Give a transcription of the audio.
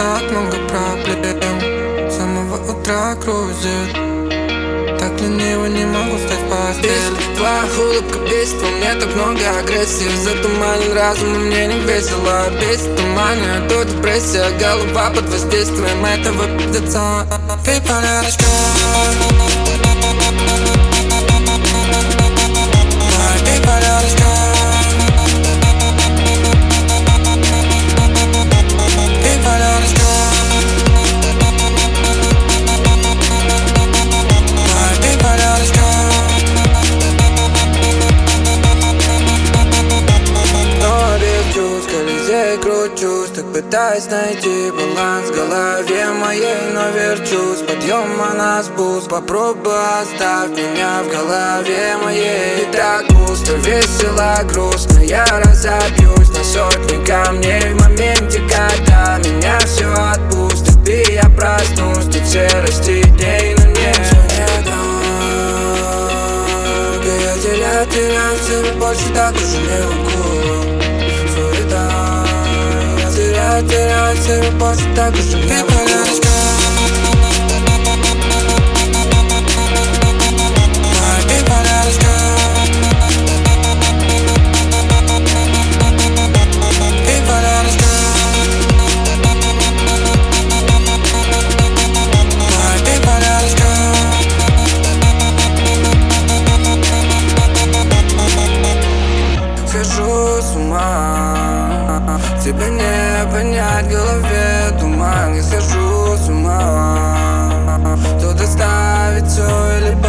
так много проблем, с самого утра кружит. Так лениво не могу встать в постель. Твоя улыбка бесит, во мне так много агрессии. Затуманен разум, и мне не весело. Бесит тумане, то депрессия. Голова под воздействием этого пиздеца. Ты порядочка, ты порядочка, ты порядочка, ты порядочка. Но речусь, колизей кручусь, так пытаюсь найти баланс в голове моей, но верчусь. Подъема на спуск, попробуй оставь меня в голове моей. И так густо, весело, грустно, я разобьюсь на сотни камней в моменте, когда меня все отпустит. И я проснусь, тут серости дней на мне. Я теряю себя, больше так уже не могу. Суета. Я теряю себя, больше так уже не могу. Ты порядочка, ты порядочка, ты порядочка. Схожу с ума, тебя не понять, в голове туман. Я схожу с ума, кто доставит все или